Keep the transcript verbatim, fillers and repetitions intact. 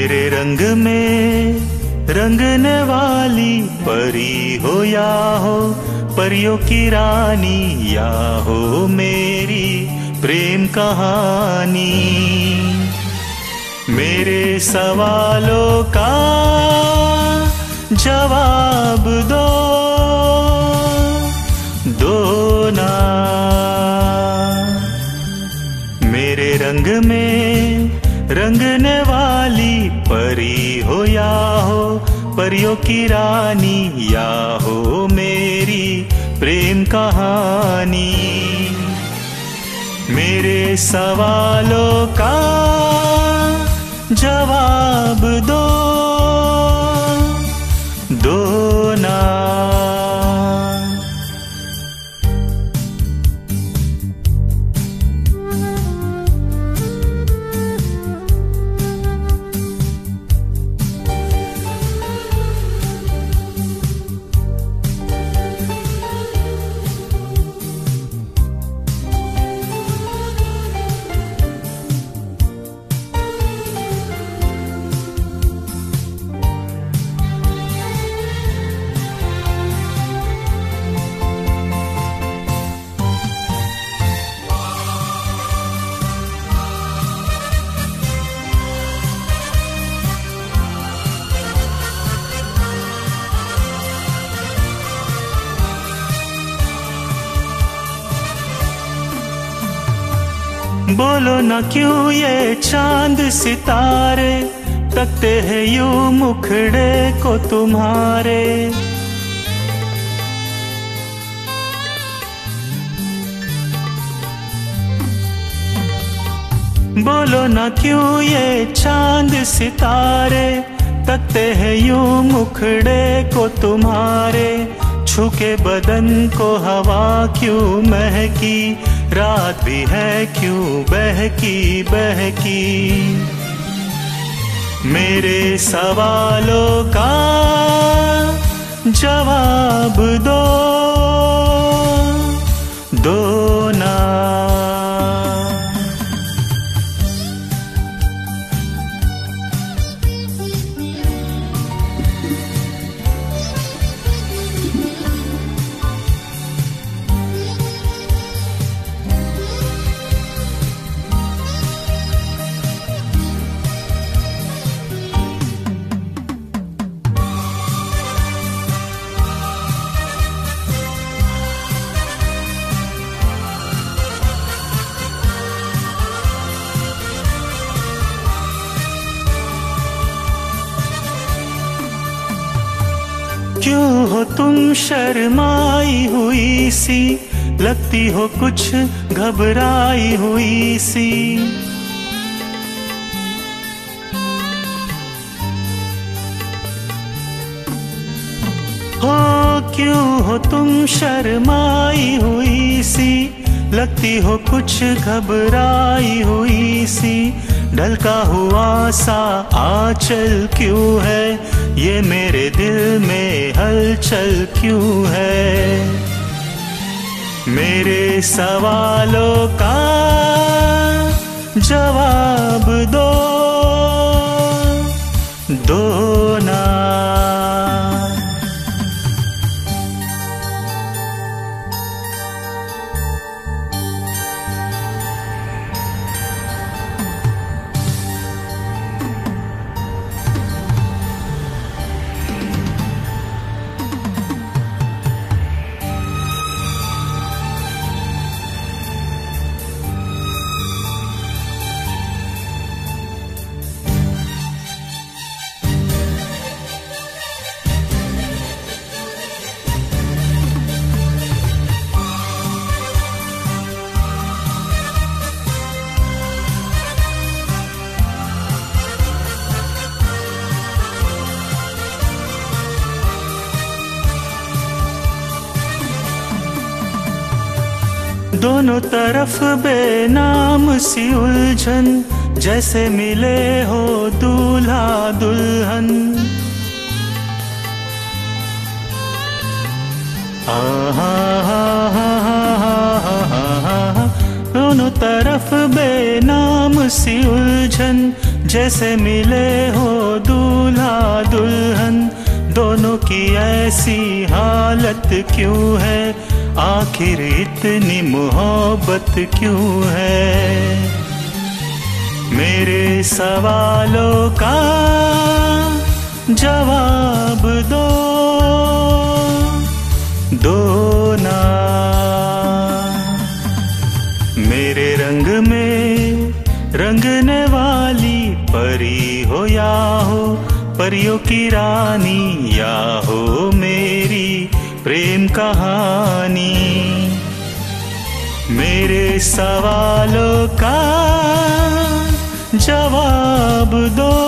मेरे रंग में रंगने वाली परी हो या हो परियों की रानी, या हो मेरी प्रेम कहानी। मेरे सवालों का जवाब दो, दो ना। मेरे रंग में रंगने वाली परी हो या हो परियों की रानी, या हो मेरी प्रेम कहानी। मेरे सवालों का जवाब दो, दो ना। बोलो ना क्यों ये चांद सितारे तकते हैं यूं मुखड़े को तुम्हारे। बोलो ना क्यों ये चांद सितारे तकते हैं यूं मुखड़े को तुम्हारे। छूके बदन को हवा क्यों महकी, रात भी है क्यों बहकी बहकी। मेरे सवालों का जवाब दो, दो ना। क्यों हो तुम शर्माई हुई सी, लगती हो कुछ घबराई हुई सी। हो क्यों हो तुम शर्माई हुई सी, लगती हो कुछ घबराई हुई सी। ढलका हुआ सा आंचल क्यों है, ये मेरे दिल में हलचल क्यों है। मेरे सवालों का जवाब दो, दो ना। दोनों तरफ बेनाम सी उलझन, जैसे मिले हो दूल्हा दुल्हन। आहा हा हा हा हा हा। दोनों तरफ बेनाम सी उलझन, जैसे मिले हो ऐसी हालत क्यों है, आखिर इतनी मोहब्बत क्यों है। मेरे सवालों का जवाब दो, दो ना। मेरे रंग में रंगने वाली परी हो या हो परियों की रानी, या हो मेरी प्रेम कहानी। मेरे सवालों का जवाब दो।